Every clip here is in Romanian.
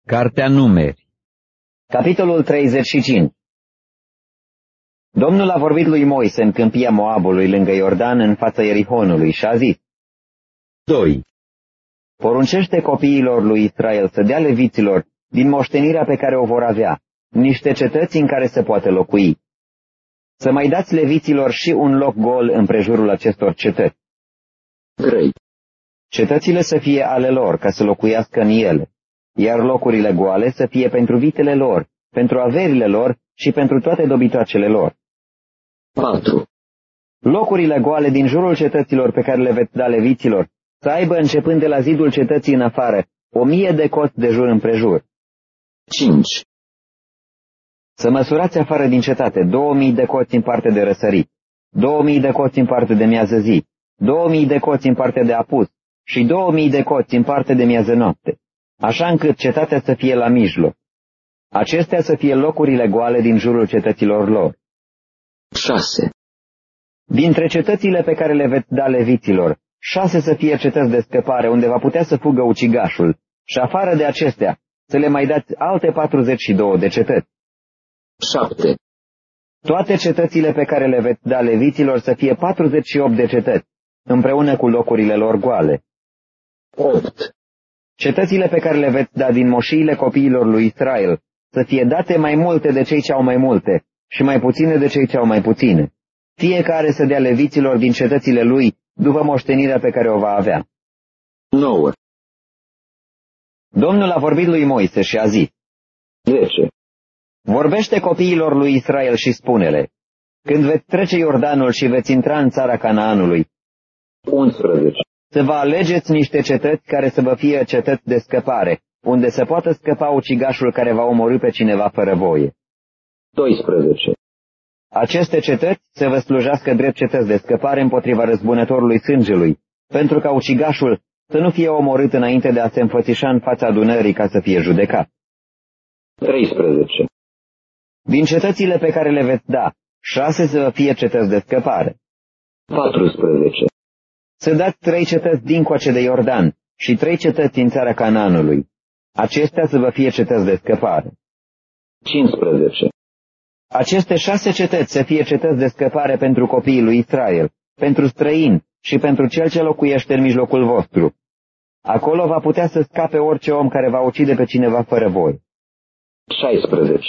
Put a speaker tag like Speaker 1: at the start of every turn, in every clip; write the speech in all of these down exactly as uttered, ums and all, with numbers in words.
Speaker 1: Cartea Numeri,
Speaker 2: capitolul treizeci și cinci. Domnul a vorbit lui Moise în câmpia Moabului lângă Iordan în fața Ierihonului și a zis:
Speaker 1: doi.
Speaker 2: Poruncește copiilor lui Israel să dea leviților din moștenirea pe care o vor avea niște cetăți în care se poate locui. Să mai dați leviților și un loc gol împrejurul acestor cetăți.
Speaker 1: trei.
Speaker 2: Cetățile să fie ale lor ca să locuiască în ele, iar locurile goale să fie pentru vitele lor, pentru averile lor și pentru toate dobitoacele lor.
Speaker 1: patru.
Speaker 2: Locurile goale din jurul cetăților pe care le veți da leviților să aibă începând de la zidul cetății în afară o mie de coți de jur împrejur.
Speaker 1: cinci.
Speaker 2: Să măsurați afară din cetate două mii de coți în parte de răsărit, două mii de coți în parte de miază zi, două mii de coți în parte de apus și două mii de coți în parte de miază noapte, așa încât cetatea să fie la mijloc. Acestea să fie locurile goale din jurul cetăților lor.
Speaker 1: șase.
Speaker 2: Dintre cetățile pe care le veți da leviților, șase să fie cetăți de scăpare unde va putea să fugă ucigașul, și afară de acestea să le mai dați alte patruzeci și două de cetăți.
Speaker 1: șapte.
Speaker 2: Toate cetățile pe care le veți da leviților să fie patruzeci și opt de cetăți, împreună cu locurile lor goale.
Speaker 1: opt.
Speaker 2: Cetățile pe care le veți da din moșiile copiilor lui Israel să fie date mai multe de cei ce au mai multe și mai puține de cei ce au mai puține. Fiecare să dea leviților din cetățile lui după moștenirea pe care o va avea.
Speaker 1: nouă.
Speaker 2: Domnul a vorbit lui Moise și a zis:
Speaker 1: zece.
Speaker 2: Vorbește copiilor lui Israel și spune-le: când veți trece Iordanul și veți intra în țara Canaanului,
Speaker 1: unsprezece.
Speaker 2: să vă alegeți niște cetăți care să vă fie cetăți de scăpare, unde să poată scăpa ucigașul care va omorî pe cineva fără voie.
Speaker 1: doisprezece.
Speaker 2: Aceste cetăți să vă slujească drept cetăți de scăpare împotriva răzbunătorului sângelui, pentru ca ucigașul să nu fie omorât înainte de a se înfățișa în fața adunării ca să fie judecat.
Speaker 1: treisprezece.
Speaker 2: Din cetățile pe care le veți da, șase să vă fie cetăți de scăpare.
Speaker 1: patrusprezece.
Speaker 2: Să dați trei cetăți dincoace de Iordan și trei cetăți în țara Canaanului. Acestea să vă fie cetăți de scăpare.
Speaker 1: cincisprezece.
Speaker 2: Aceste șase cetăți să fie cetăți de scăpare pentru copiii lui Israel, pentru străini și pentru cel ce locuiește în mijlocul vostru. Acolo va putea să scape orice om care va ucide pe cineva fără voie.
Speaker 1: șaisprezece.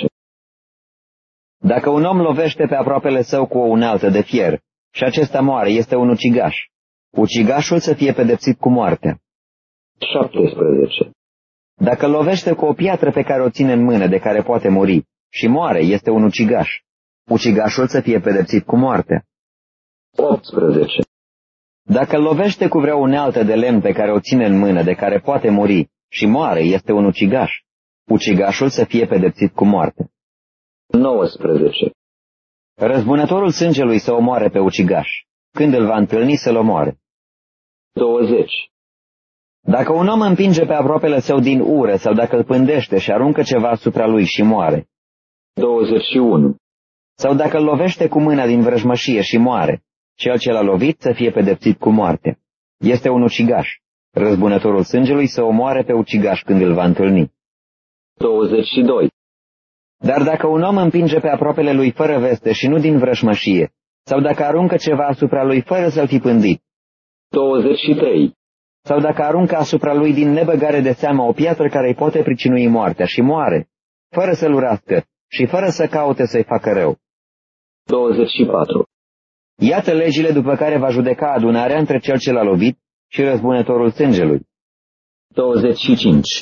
Speaker 2: Dacă un om lovește pe aproapele său cu o unealtă de fier și acesta moare, este un ucigaș. Ucigașul să fie pedepsit cu moartea.
Speaker 1: șaptesprezece.
Speaker 2: Dacă lovește cu o piatră pe care o ține în mână de care poate muri și moare, este un ucigaș. Ucigașul să fie pedepsit cu moartea.
Speaker 1: optsprezece.
Speaker 2: Dacă lovește cu vreo unealtă de lemn pe care o ține în mână de care poate muri și moare, este un ucigaș. Ucigașul să fie pedepsit cu moartea.
Speaker 1: nouăsprezece.
Speaker 2: Răzbunătorul sângelui să omoare pe ucigaș. Când îl va întâlni, să-l omoare.
Speaker 1: douăzeci.
Speaker 2: Dacă un om împinge pe aproapele său din ură sau dacă îl pândește și aruncă ceva asupra lui și moare.
Speaker 1: douăzeci și unu.
Speaker 2: Sau dacă îl lovește cu mâna din vrăjmășie și moare, cel ce l-a lovit să fie pedepsit cu moarte. Este un ucigaș. Răzbunătorul sângelui să omoare pe ucigaș când îl va întâlni.
Speaker 1: douăzeci și doi.
Speaker 2: Dar dacă un om împinge pe aproapele lui fără veste și nu din vrăjmășie, sau dacă aruncă ceva asupra lui fără să-l fi pândit,
Speaker 1: douăzeci și trei.
Speaker 2: sau dacă aruncă asupra lui din nebăgare de seamă o piatră care îi poate pricinui moartea și moare, fără să-l urască și fără să caute să-i facă rău.
Speaker 1: douăzeci și patru.
Speaker 2: Iată legile după care va judeca adunarea între cel ce l-a lovit și răzbunătorul sângelui.
Speaker 1: douăzeci și cinci.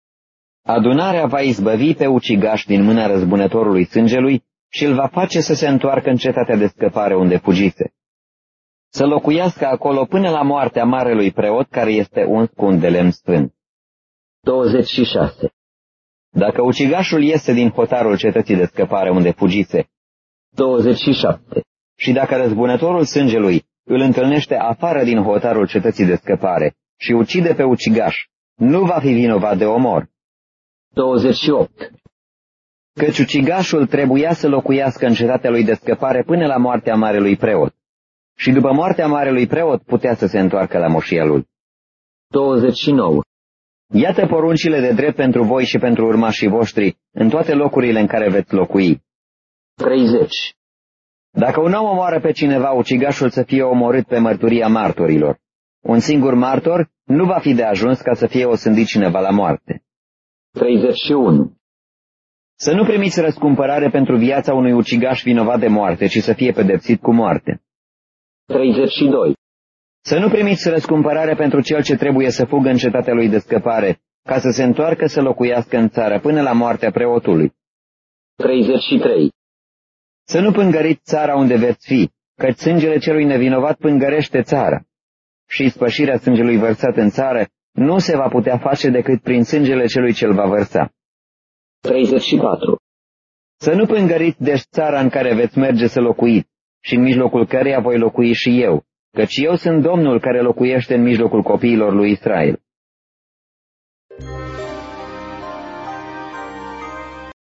Speaker 2: Adunarea va izbăvi pe ucigaș din mâna răzbunătorului sângelui și îl va face să se întoarcă în cetatea de scăpare unde fugise. Să locuiască acolo până la moartea marelui preot care este uns cu un de lemn sfânt.
Speaker 1: douăzeci și șase.
Speaker 2: Dacă ucigașul iese din hotarul cetății de scăpare unde fugise,
Speaker 1: douăzeci și șapte.
Speaker 2: și dacă răzbunătorul sângelui îl întâlnește afară din hotarul cetății de scăpare și ucide pe ucigaș, nu va fi vinovat de omor.
Speaker 1: douăzeci și opt.
Speaker 2: Căci ucigașul trebuia să locuiască în cetatea lui de scăpare până la moartea marelui preot. Și după moartea marelui preot putea să se întoarcă la moșia lui.
Speaker 1: douăzeci și nouă.
Speaker 2: Iată poruncile de drept pentru voi și pentru urmașii voștri în toate locurile în care veți locui.
Speaker 1: treizeci.
Speaker 2: Dacă un om omoară pe cineva, ucigașul să fie omorât pe mărturia martorilor. Un singur martor nu va fi de ajuns ca să fie osândit cineva la moarte.
Speaker 1: treizeci și unu.
Speaker 2: Să nu primiți răscumpărare pentru viața unui ucigaș vinovat de moarte, ci să fie pedepsit cu moarte.
Speaker 1: treizeci și doi.
Speaker 2: Să nu primiți răscumpărare pentru cel ce trebuie să fugă în cetatea lui de scăpare, ca să se întoarcă să locuiască în țară până la moartea preotului.
Speaker 1: treizeci și trei.
Speaker 2: Să nu pângăriți țara unde veți fi, căci sângele celui nevinovat pângărește țara. Și spășirea sângelui vărsat în țară nu se va putea face decât prin sângele celui ce-l va vărsa.
Speaker 1: treizeci și patru.
Speaker 2: Să nu pângăriți deci țara în care veți merge să locuiți, și în mijlocul căreia voi locui și eu, căci eu sunt Domnul care locuiește în mijlocul copiilor lui Israel.